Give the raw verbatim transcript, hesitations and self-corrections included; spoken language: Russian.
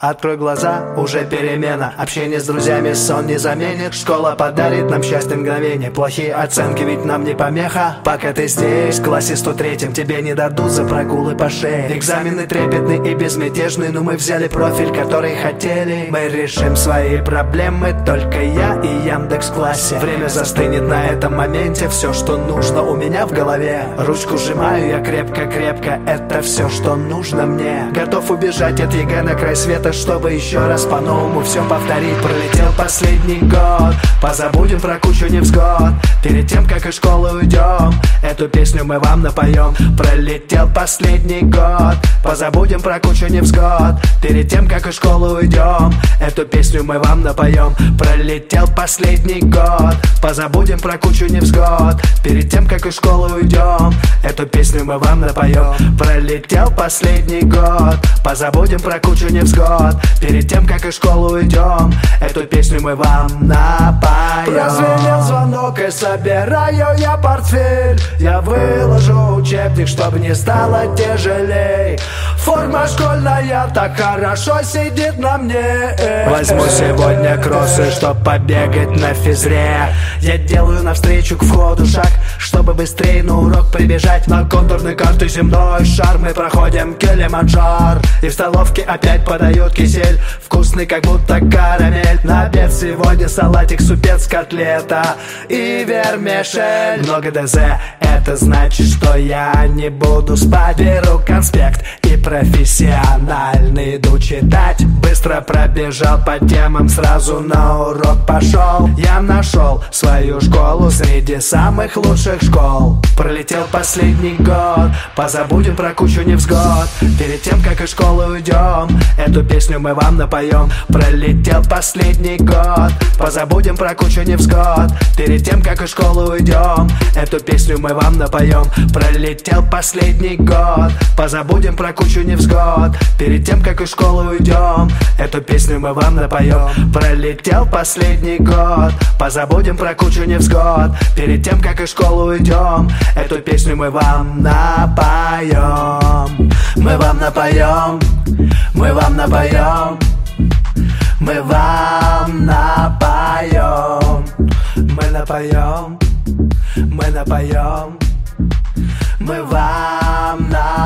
Открой глаза, уже перемена. Общение с друзьями сон не заменит. Школа подарит нам счастье мгновение. Плохие оценки ведь нам не помеха. Пока ты здесь, в классе сто третьем, тебе не дадут за прогулы по шее. Экзамены трепетные и безмятежные, но мы взяли профиль, который хотели. Мы решим свои проблемы, только я и Яндекс в классе. Время застынет на этом моменте. Все, что нужно у меня в голове. Ручку сжимаю я крепко-крепко. Это все, что нужно мне. Готов убежать от ЕГЭ на край света, чтобы еще раз по-новому все повторить. Пролетел последний год, позабудем про кучу невзгод. Перед тем, как из школы уйдем, эту песню мы вам напоем. Пролетел последний год, позабудем про кучу невзгод. Перед тем, как из школы уйдем, эту песню мы вам напоем. Пролетел последний год, позабудем про кучу невзгод. Перед тем, как из школы уйдем, эту песню мы вам напоем. Пролетел последний год, позабудем про кучу невзгод. Перед тем, как из школы уйдем, эту песню мы вам напоем. Прозвенел звонок и собираю я портфель. Я выложу учебник, чтобы не стало тяжелей. Форма школьная так хорошо сидит на мне. Возьму сегодня кроссы, чтоб побегать на физре. Я делаю навстречу к входу шаг, чтобы быстрее на урок прибежать. На контурной карте земной шар мы проходим Килиманджаро. И в столовке опять подают кисель, вкусный, как будто карамель. На обед сегодня салатик, супец, котлета и вермишель. Много ДЗ, это значит, что я не буду спать. Беру конспект и профессионально иду читать. Быстро пробежал по темам, сразу на урок пошел. Я нашел свою школу среди самых лучших школ. Пролетел последний год, позабудем про кучу невзгод. Перед тем, как из школы уйдем, эту песню мы вам напоем. Пролетел последний год, позабудем про кучу невзгод. Перед тем, как из школы уйдем, эту песню мы вам напоем. Пролетел последний год, позабудем про кучу невзгод. Перед тем, как из школы уйдем, эту песню мы вам напоем. Пролетел последний год, позабудем про кучу невзгод. Перед тем, как из школы уйдем, эту песню мы вам напоем. Мы вам напоем, мы вам напоем, мы вам напоем, мы напоем, мы напоем, мы вам напоем.